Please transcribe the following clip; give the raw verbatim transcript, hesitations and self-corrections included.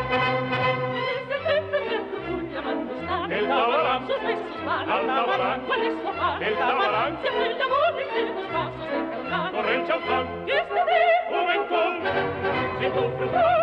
El tabarán, sus besos, sus manos, al tabarán, ¿cuál es su afán? El tabarán, siempre el amor entre los pasos del cantar. Corre el champán, fiesta de juventud, si tu fruto